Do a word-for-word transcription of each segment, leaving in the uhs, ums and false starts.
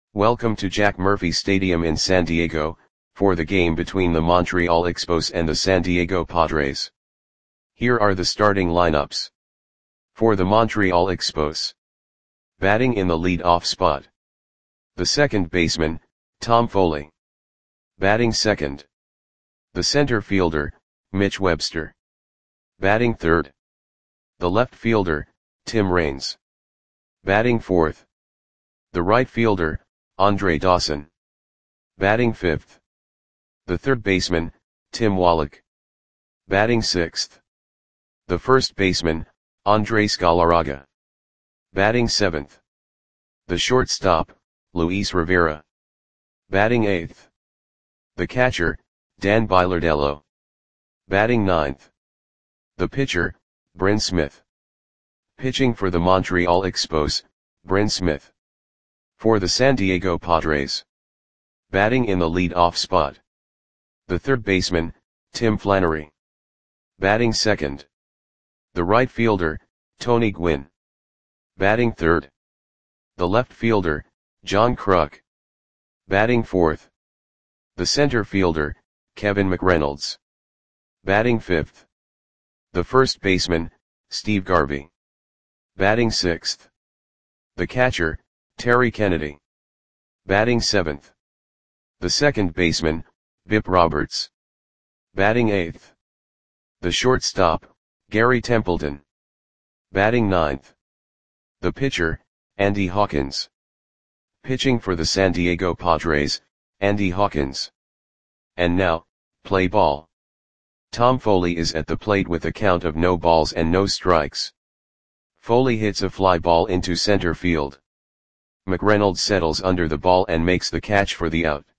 Welcome to Jack Murphy Stadium in San Diego, for the game between the Montreal Expos and the San Diego Padres. Here are the starting lineups. For the Montreal Expos. Batting in the lead-off spot. The second baseman, Tom Foley. Batting second. The center fielder, Mitch Webster. Batting third. The left fielder, Tim Raines. Batting fourth. The right fielder, Andre Dawson. Batting fifth. The third baseman, Tim Wallach. Batting sixth. The first baseman, Andres Galarraga. Batting seventh. The shortstop, Luis Rivera. Batting eighth. The catcher, Dan Bilardello. Batting ninth. The pitcher, Bryn Smith. Pitching for the Montreal Expos, Bryn Smith. For the San Diego Padres. Batting in the lead-off spot. The third baseman, Tim Flannery. Batting second. The right fielder, Tony Gwynn. Batting third. The left fielder, John Kruk. Batting fourth. The center fielder, Kevin McReynolds. Batting fifth. The first baseman, Steve Garvey. Batting sixth. The catcher, Terry Kennedy. Batting seventh. The second baseman, Bip Roberts. Batting eighth. The shortstop, Gary Templeton. Batting ninth. The pitcher, Andy Hawkins. Pitching for the San Diego Padres, Andy Hawkins. And now, play ball. Tom Foley is at the plate with a count of no balls and no strikes. Foley hits a fly ball into center field. McReynolds settles under the ball and makes the catch for the out.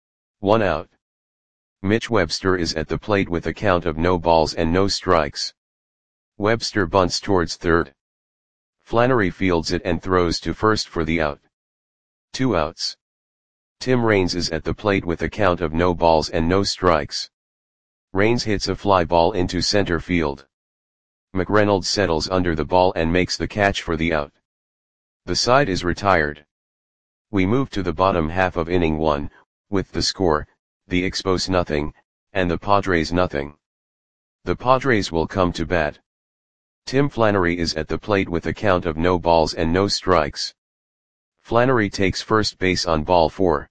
One out. Mitch Webster is at the plate with a count of no balls and no strikes. Webster bunts towards third. Flannery fields it and throws to first for the out. Two outs. Tim Raines is at the plate with a count of no balls and no strikes. Raines hits a fly ball into center field. McReynolds settles under the ball and makes the catch for the out. The side is retired. We move to the bottom half of inning one, with the score, the Expos nothing, and the Padres nothing. The Padres will come to bat. Tim Flannery is at the plate with a count of no balls and no strikes. Flannery takes first base on ball four.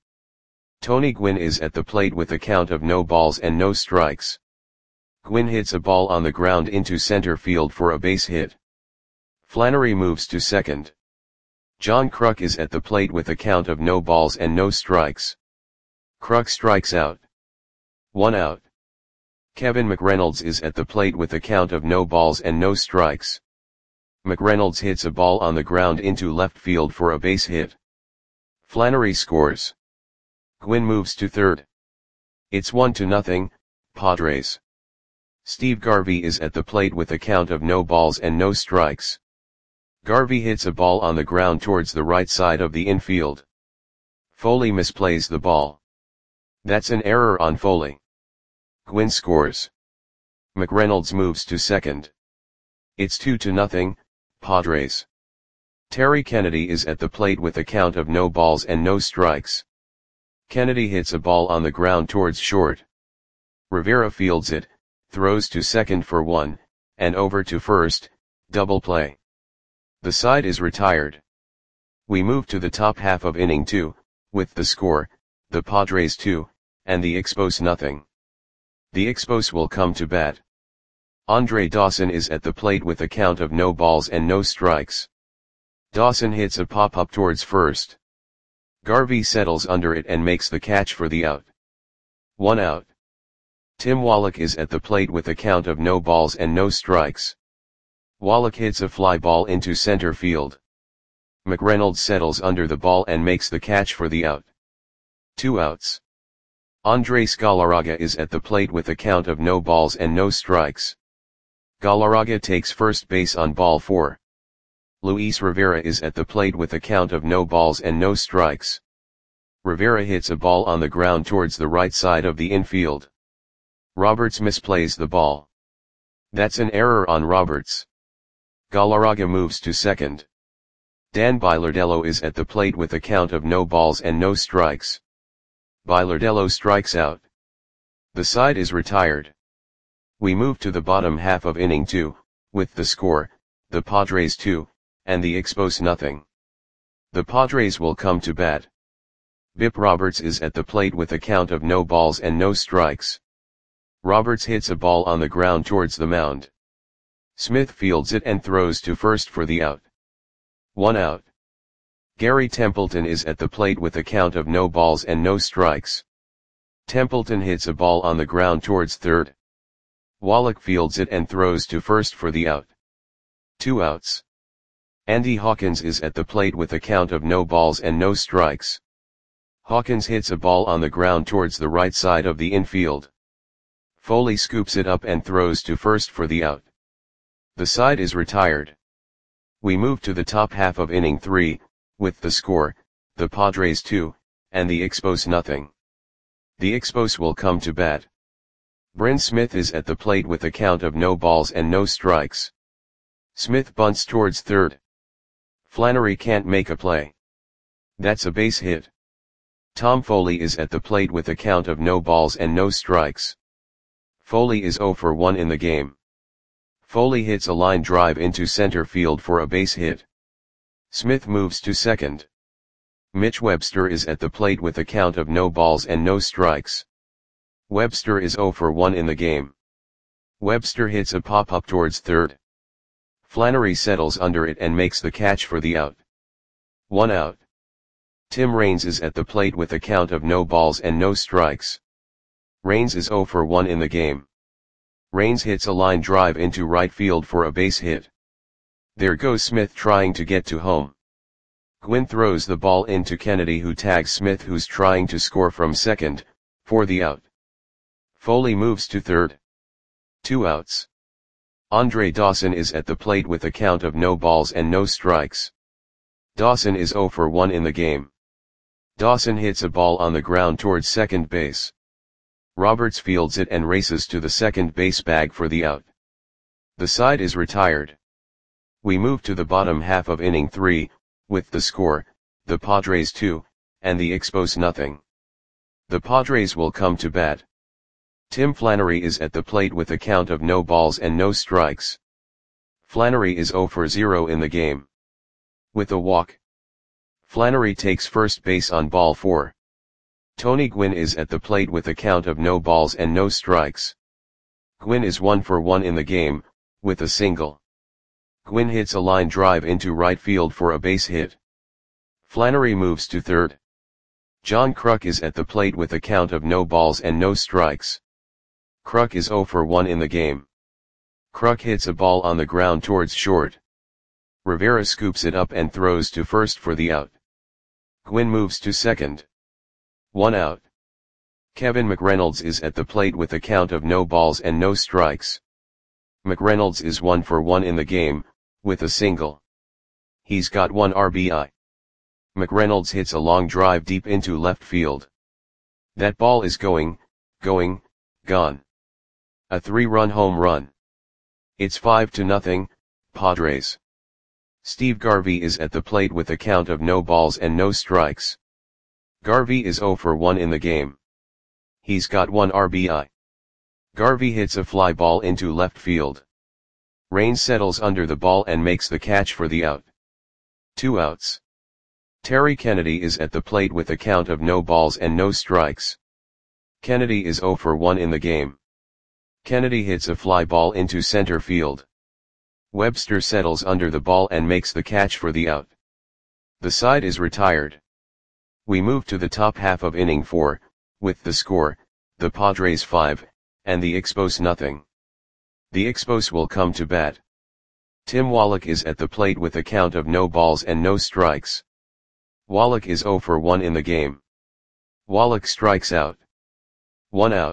Tony Gwynn is at the plate with a count of no balls and no strikes. Gwynn hits a ball on the ground into center field for a base hit. Flannery moves to second. John Kruk is at the plate with a count of no balls and no strikes. Kruk strikes out. One out. Kevin McReynolds is at the plate with a count of no balls and no strikes. McReynolds hits a ball on the ground into left field for a base hit. Flannery scores. Gwynn moves to third. It's one to nothing, Padres. Steve Garvey is at the plate with a count of no balls and no strikes. Garvey hits a ball on the ground towards the right side of the infield. Foley misplays the ball. That's an error on Foley. Gwynn scores. McReynolds moves to second. It's two to nothing, Padres. Terry Kennedy is at the plate with a count of no balls and no strikes. Kennedy hits a ball on the ground towards short. Rivera fields it, throws to second for one, and over to first, double play. The side is retired. We move to the top half of inning two, with the score, the Padres two, and the Expos nothing. The Expos will come to bat. Andre Dawson is at the plate with a count of no balls and no strikes. Dawson hits a pop-up towards first. Garvey settles under it and makes the catch for the out. One out. Tim Wallach is at the plate with a count of no balls and no strikes. Wallach hits a fly ball into center field. McReynolds settles under the ball and makes the catch for the out. Two outs. Andres Galarraga is at the plate with a count of no balls and no strikes. Galarraga takes first base on ball four. Luis Rivera is at the plate with a count of no balls and no strikes. Rivera hits a ball on the ground towards the right side of the infield. Roberts misplays the ball. That's an error on Roberts. Galarraga moves to second. Dan Bilardello is at the plate with a count of no balls and no strikes. Bilardello strikes out. The side is retired. We move to the bottom half of inning two, with the score, the Padres two, and the Expos nothing. The Padres will come to bat. Bip Roberts is at the plate with a count of no balls and no strikes. Roberts hits a ball on the ground towards the mound. Smith fields it and throws to first for the out. One out. Gary Templeton is at the plate with a count of no balls and no strikes. Templeton hits a ball on the ground towards third. Wallach fields it and throws to first for the out. Two outs. Andy Hawkins is at the plate with a count of no balls and no strikes. Hawkins hits a ball on the ground towards the right side of the infield. Foley scoops it up and throws to first for the out. The side is retired. We move to the top half of inning three, with the score, the Padres two, and the Expos nothing. The Expos will come to bat. Bryn Smith is at the plate with a count of no balls and no strikes. Smith bunts towards third. Flannery can't make a play. That's a base hit. Tom Foley is at the plate with a count of no balls and no strikes. Foley is oh for one in the game. Foley hits a line drive into center field for a base hit. Smith moves to second. Mitch Webster is at the plate with a count of no balls and no strikes. Webster is oh for one in the game. Webster hits a pop-up towards third. Flannery settles under it and makes the catch for the out. One out. Tim Raines is at the plate with a count of no balls and no strikes. Raines is oh for one in the game. Raines hits a line drive into right field for a base hit. There goes Smith trying to get to home. Gwynn throws the ball into Kennedy, who tags Smith, who's trying to score from second, for the out. Foley moves to third. Two outs. Andre Dawson is at the plate with a count of no balls and no strikes. Dawson is oh for one in the game. Dawson hits a ball on the ground towards second base. Roberts fields it and races to the second base bag for the out. The side is retired. We move to the bottom half of inning three, with the score, the Padres two, and the Expos nothing. The Padres will come to bat. Tim Flannery is at the plate with a count of no balls and no strikes. Flannery is oh for zero in the game. With a walk. Flannery takes first base on ball four. Tony Gwynn is at the plate with a count of no balls and no strikes. Gwynn is one for one in the game, with a single. Gwynn hits a line drive into right field for a base hit. Flannery moves to third. John Kruk is at the plate with a count of no balls and no strikes. Kruk is oh for one in the game. Kruk hits a ball on the ground towards short. Rivera scoops it up and throws to first for the out. Gwynn moves to second. One out. Kevin McReynolds is at the plate with a count of no balls and no strikes. McReynolds is one for one in the game, with a single. He's got one R B I. McReynolds hits a long drive deep into left field. That ball is going, going, gone. A three-run home run. It's five to nothing, Padres. Steve Garvey is at the plate with a count of no balls and no strikes. Garvey is oh for one in the game. He's got one R B I. Garvey hits a fly ball into left field. Raines settles under the ball and makes the catch for the out. Two outs. Terry Kennedy is at the plate with a count of no balls and no strikes. Kennedy is oh for one in the game. Kennedy hits a fly ball into center field. Webster settles under the ball and makes the catch for the out. The side is retired. We move to the top half of inning four, with the score, the Padres five, and the Expos nothing. The Expos will come to bat. Tim Wallach is at the plate with a count of no balls and no strikes. Wallach is oh for one in the game. Wallach strikes out. One out.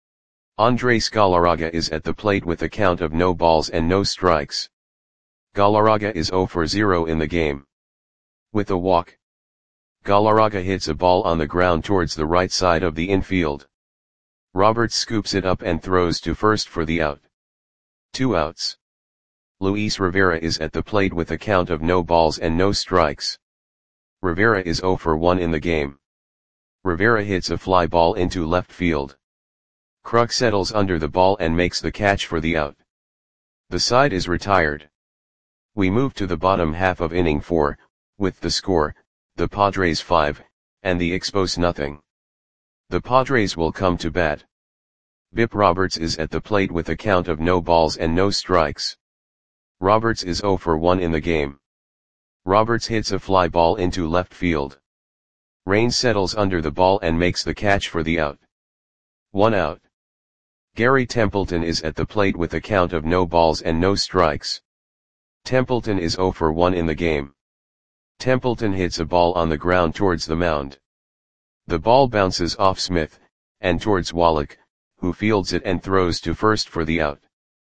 Andres Galarraga is at the plate with a count of no balls and no strikes. Galarraga is oh for zero in the game. With a walk. Galarraga hits a ball on the ground towards the right side of the infield. Roberts scoops it up and throws to first for the out. Two outs. Luis Rivera is at the plate with a count of no balls and no strikes. Rivera is zero for one in the game. Rivera hits a fly ball into left field. Kruk settles under the ball and makes the catch for the out. The side is retired. We move to the bottom half of inning four, with the score, the Padres five, and the Expos nothing. The Padres will come to bat. Bip Roberts is at the plate with a count of no balls and no strikes. Roberts is zero for one in the game. Roberts hits a fly ball into left field. Raines settles under the ball and makes the catch for the out. One out. Gary Templeton is at the plate with a count of no balls and no strikes. Templeton is zero for one in the game. Templeton hits a ball on the ground towards the mound. The ball bounces off Smith, and towards Wallach, who fields it and throws to first for the out.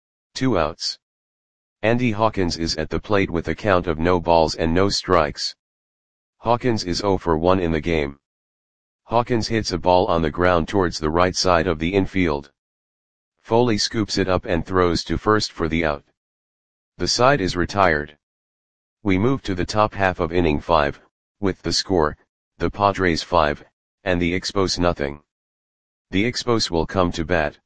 Two outs. Andy Hawkins is at the plate with a count of no balls and no strikes. Hawkins is zero for one in the game. Hawkins hits a ball on the ground towards the right side of the infield. Foley scoops it up and throws to first for the out. The side is retired. We move to the top half of inning five, with the score, the Padres five, and the Expos nothing. The Expos will come to bat.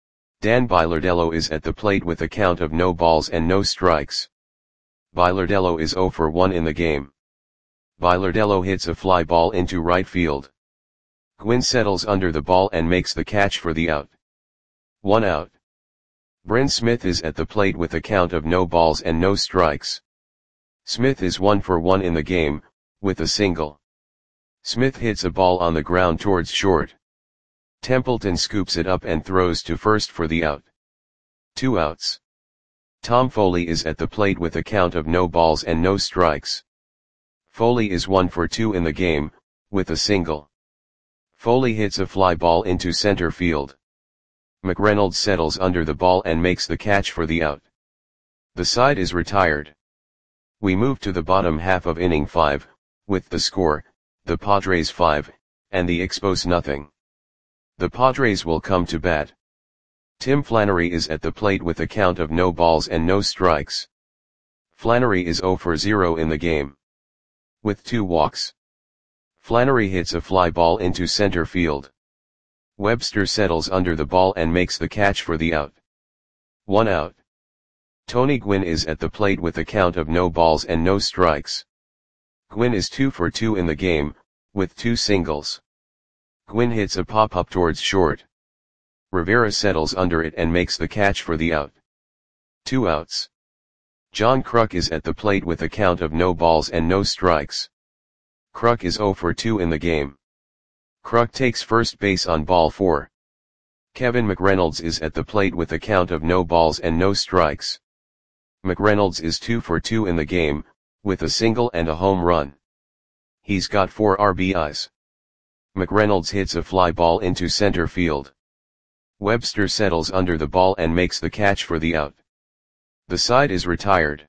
Dan Bilardello is at the plate with a count of no balls and no strikes. Bilardello is zero for one in the game. Bilardello hits a fly ball into right field. Gwynn settles under the ball and makes the catch for the out. One out. Bryn Smith is at the plate with a count of no balls and no strikes. Smith is one for one in the game, with a single. Smith hits a ball on the ground towards short. Templeton scoops it up and throws to first for the out. Two outs. Tom Foley is at the plate with a count of no balls and no strikes. Foley is one for two in the game, with a single. Foley hits a fly ball into center field. McReynolds settles under the ball and makes the catch for the out. The side is retired. We move to the bottom half of inning five, with the score, the Padres five, and the Expos nothing. The Padres will come to bat. Tim Flannery is at the plate with a count of no balls and no strikes. Flannery is zero for zero in the game. With two walks. Flannery hits a fly ball into center field. Webster settles under the ball and makes the catch for the out. One out. Tony Gwynn is at the plate with a count of no balls and no strikes. Gwynn is two for two in the game, with two singles. Gwynn hits a pop-up towards short. Rivera settles under it and makes the catch for the out. Two outs. John Kruk is at the plate with a count of no balls and no strikes. Kruk is zero for two in the game. Kruk takes first base on ball four. Kevin McReynolds is at the plate with a count of no balls and no strikes. McReynolds is two for two in the game, with a single and a home run. He's got four R B Is. McReynolds hits a fly ball into center field. Webster settles under the ball and makes the catch for the out. The side is retired.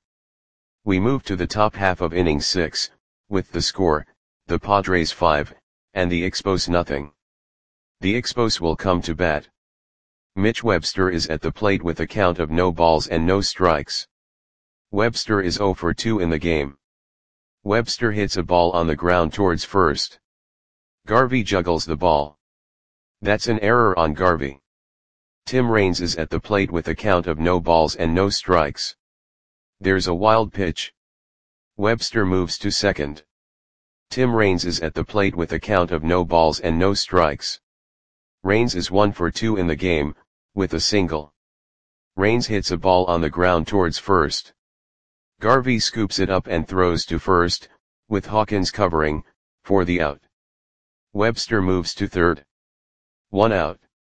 We move to the top half of inning six, with the score, the Padres five, and the Expos nothing. The Expos will come to bat. Mitch Webster is at the plate with a count of no balls and no strikes. Webster is zero for two in the game. Webster hits a ball on the ground towards first. Garvey juggles the ball. That's an error on Garvey. Tim Raines is at the plate with a count of no balls and no strikes. There's a wild pitch. Webster moves to second. Tim Raines is at the plate with a count of no balls and no strikes. Raines is one for two in the game, with a single. Raines hits a ball on the ground towards first. Garvey scoops it up and throws to first, with Hawkins covering, for the out. Webster moves to third. One out.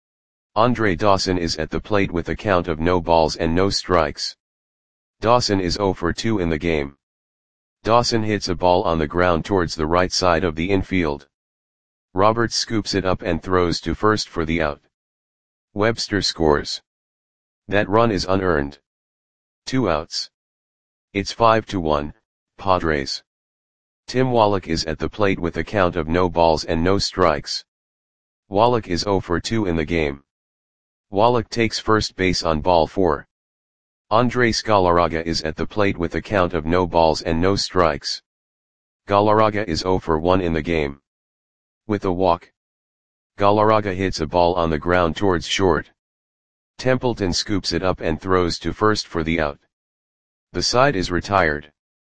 Andre Dawson is at the plate with a count of no balls and no strikes. Dawson is zero for two in the game. Dawson hits a ball on the ground towards the right side of the infield. Roberts scoops it up and throws to first for the out. Webster scores. That run is unearned. Two outs. It's five to one, Padres. Tim Wallach is at the plate with a count of no balls and no strikes. Wallach is zero for two in the game. Wallach takes first base on ball four. Andres Galarraga is at the plate with a count of no balls and no strikes. Galarraga is zero for one in the game. With a walk, Galarraga hits a ball on the ground towards short. Templeton scoops it up and throws to first for the out. The side is retired.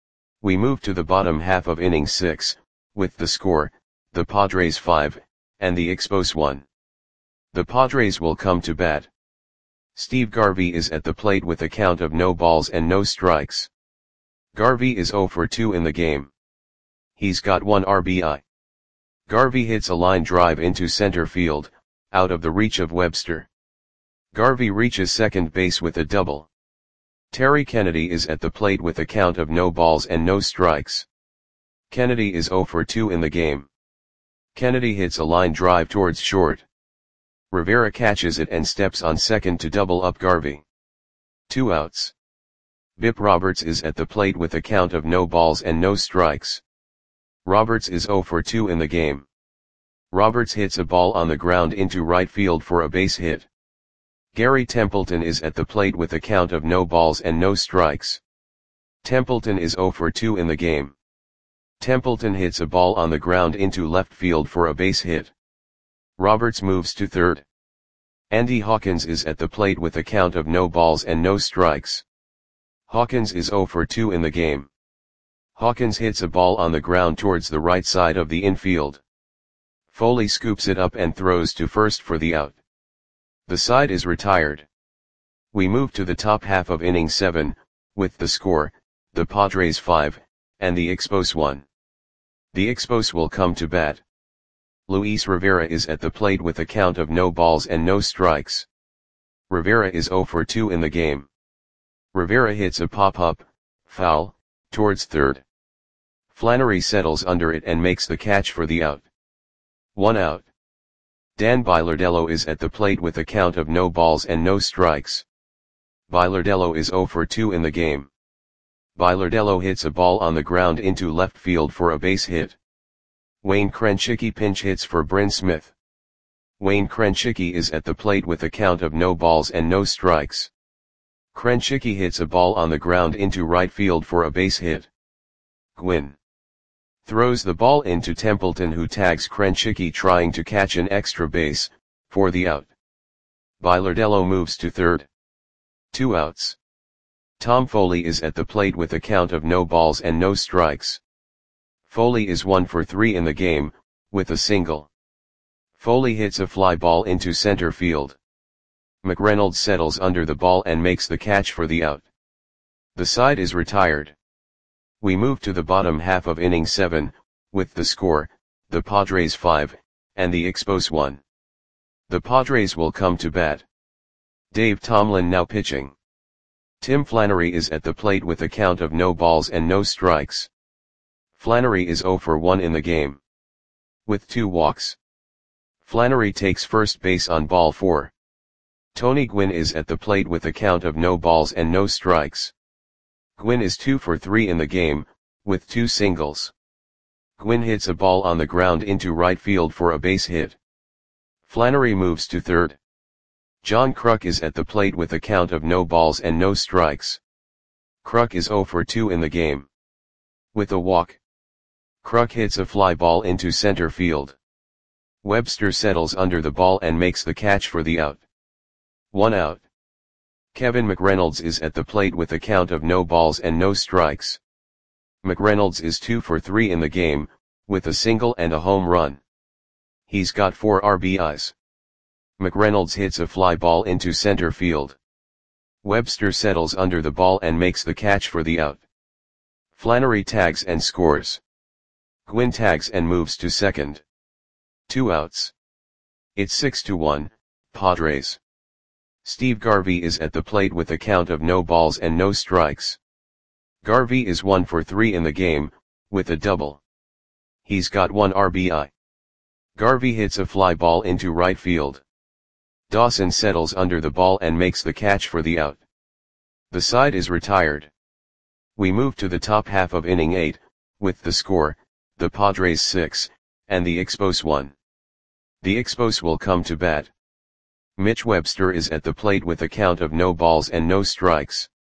We move to the bottom half of inning six, with the score, the Padres five, and the Expos one. The Padres will come to bat. Steve Garvey is at the plate with a count of no balls and no strikes. Garvey is zero for two in the game. He's got one R B I. Garvey hits a line drive into center field, out of the reach of Webster. Garvey reaches second base with a double. Terry Kennedy is at the plate with a count of no balls and no strikes. Kennedy is zero for two in the game. Kennedy hits a line drive towards short. Rivera catches it and steps on second to double up Garvey. Two outs. Bip Roberts is at the plate with a count of no balls and no strikes. Roberts is zero for two in the game. Roberts hits a ball on the ground into right field for a base hit. Gary Templeton is at the plate with a count of no balls and no strikes. Templeton is zero for two in the game. Templeton hits a ball on the ground into left field for a base hit. Roberts moves to third. Andy Hawkins is at the plate with a count of no balls and no strikes. Hawkins is zero for two in the game. Hawkins hits a ball on the ground towards the right side of the infield. Foley scoops it up and throws to first for the out. The side is retired. We move to the top half of inning seven, with the score, the Padres five, and the Expos one. The Expos will come to bat. Luis Rivera is at the plate with a count of no balls and no strikes. Rivera is zero for two in the game. Rivera hits a pop-up, foul, towards third. Flannery settles under it and makes the catch for the out. One out. Dan Bilardello is at the plate with a count of no balls and no strikes. Bilardello is zero for two in the game. Bilardello hits a ball on the ground into left field for a base hit. Wayne Krenchicki pinch hits for Bryn Smith. Wayne Krenchicki is at the plate with a count of no balls and no strikes. Krenchicki hits a ball on the ground into right field for a base hit. Gwynn throws the ball into Templeton, who tags Krenchicki trying to catch an extra base, for the out. Bilardello moves to third. Two outs. Tom Foley is at the plate with a count of no balls and no strikes. Foley is one for three in the game, with a single. Foley hits a fly ball into center field. McReynolds settles under the ball and makes the catch for the out. The side is retired. We move to the bottom half of inning seven, with the score, the Padres five, and the Expos one. The Padres will come to bat. Dave Tomlin now pitching. Tim Flannery is at the plate with a count of no balls and no strikes. Flannery is zero for one in the game. With two walks. Flannery takes first base on ball four. Tony Gwynn is at the plate with a count of no balls and no strikes. Gwynn is two for three in the game, with two singles. Gwynn hits a ball on the ground into right field for a base hit. Flannery moves to third. John Kruk is at the plate with a count of no balls and no strikes. Kruk is zero for two in the game. With a walk. Kruk hits a fly ball into center field. Webster settles under the ball and makes the catch for the out. One out. Kevin McReynolds is at the plate with a count of no balls and no strikes. McReynolds is two for three in the game, with a single and a home run. He's got four R B Is. McReynolds hits a fly ball into center field. Webster settles under the ball and makes the catch for the out. Flannery tags and scores. Gwynn tags and moves to second. Two outs. It's six to one, Padres. Steve Garvey is at the plate with a count of no balls and no strikes. Garvey is one for three in the game, with a double. He's got one R B I. Garvey hits a fly ball into right field. Dawson settles under the ball and makes the catch for the out. The side is retired. We move to the top half of inning eight, with the score, the Padres six, and the Expos one. The Expos will come to bat. Mitch Webster is at the plate with a count of no balls and no strikes.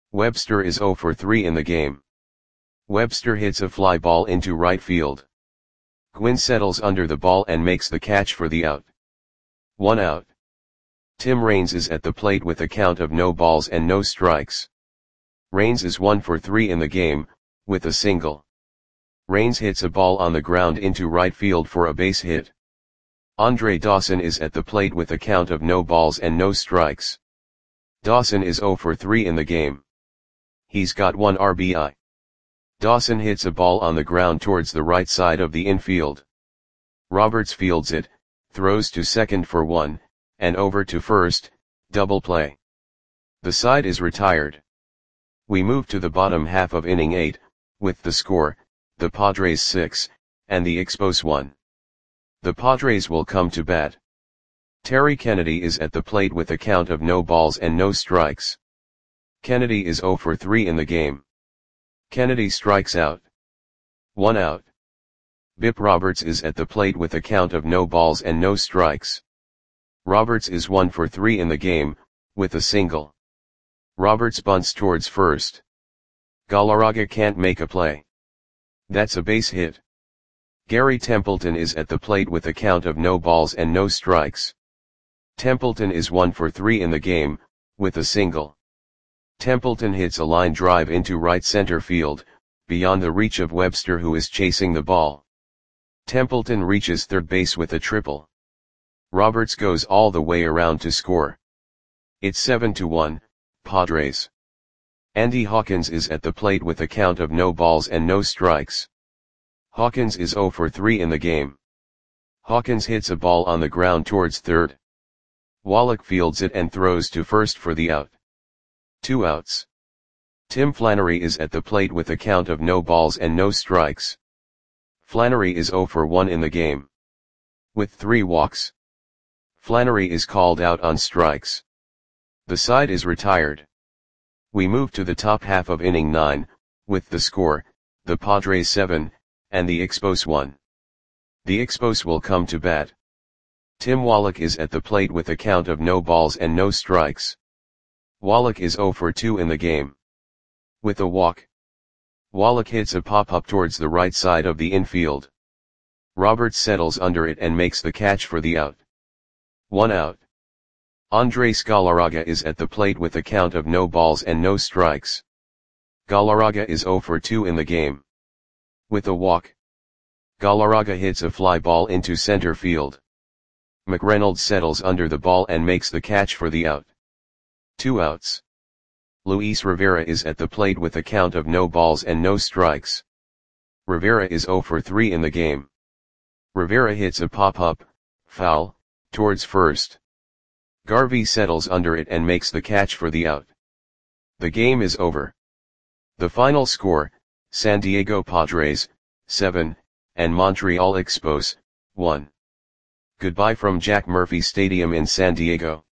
Webster is zero for three in the game. Webster hits a fly ball into right field. Gwynn settles under the ball and makes the catch for the out. One out. Tim Raines is at the plate with a count of no balls and no strikes. Raines is one for three in the game, with a single. Raines hits a ball on the ground into right field for a base hit. Andre Dawson is at the plate with a count of no balls and no strikes. Dawson is zero for three in the game. He's got one R B I. Dawson hits a ball on the ground towards the right side of the infield. Roberts fields it, throws to second for one, and over to first, double play. The side is retired. We move to the bottom half of inning eight, with the score, the Padres six, and the Expos one. The Padres will come to bat. Terry Kennedy is at the plate with a count of no balls and no strikes. Kennedy is zero for three in the game. Kennedy strikes out. One out. Bip Roberts is at the plate with a count of no balls and no strikes. Roberts is one for three in the game, with a single. Roberts bunts towards first. Galarraga can't make a play. That's a base hit. Gary Templeton is at the plate with a count of no balls and no strikes. Templeton is one for three in the game, with a single. Templeton hits a line drive into right center field, beyond the reach of Webster, who is chasing the ball. Templeton reaches third base with a triple. Roberts goes all the way around to score. It's seven to one, Padres. Andy Hawkins is at the plate with a count of no balls and no strikes. Hawkins is zero for three in the game. Hawkins hits a ball on the ground towards third. Wallach fields it and throws to first for the out. Two outs. Tim Flannery is at the plate with a count of no balls and no strikes. Flannery is zero for one in the game. With three walks. Flannery is called out on strikes. The side is retired. We move to the top half of inning nine, with the score, the Padres seven, and the Expos one. The Expos will come to bat. Tim Wallach is at the plate with a count of no balls and no strikes. Wallach is zero for two in the game. With a walk. Wallach hits a pop-up towards the right side of the infield. Roberts settles under it and makes the catch for the out. One out. Andres Galarraga is at the plate with a count of no balls and no strikes. Galarraga is zero for two in the game. With a walk. Galarraga hits a fly ball into center field. McReynolds settles under the ball and makes the catch for the out. Two outs. Luis Rivera is at the plate with a count of no balls and no strikes. Rivera is zero for three in the game. Rivera hits a pop-up, foul, towards first. Garvey settles under it and makes the catch for the out. The game is over. The final score, San Diego Padres, seven, and Montreal Expos, one. Goodbye from Jack Murphy Stadium in San Diego.